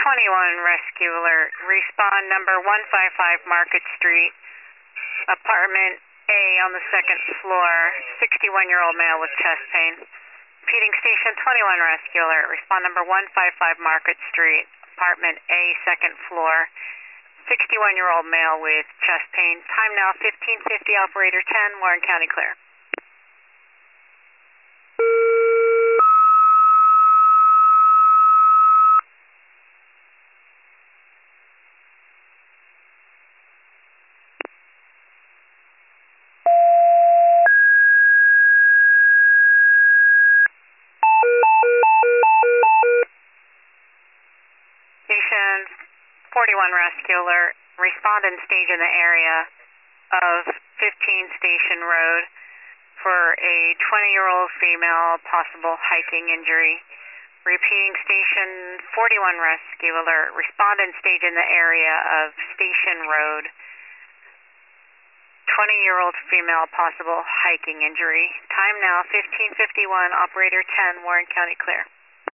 Rescue Alert. Respond number 155 Market Street, apartment A on the second floor, 61-year-old male with chest pain. Repeating station 21 Rescue Alert. Respond number 155 Market Street, apartment A, second floor, 61-year-old male with chest pain. Time now 15:50, operator 10, Warren County clear. Station 41 Rescue Alert. Respond and stage in the area of 15 Station Road for a 20-year-old female, possible hiking injury. Repeating station 41 Rescue Alert. Respond and stage in the area of Station Road. 20-year-old female, possible hiking injury. Time now 15:51, operator 10, Warren County clear.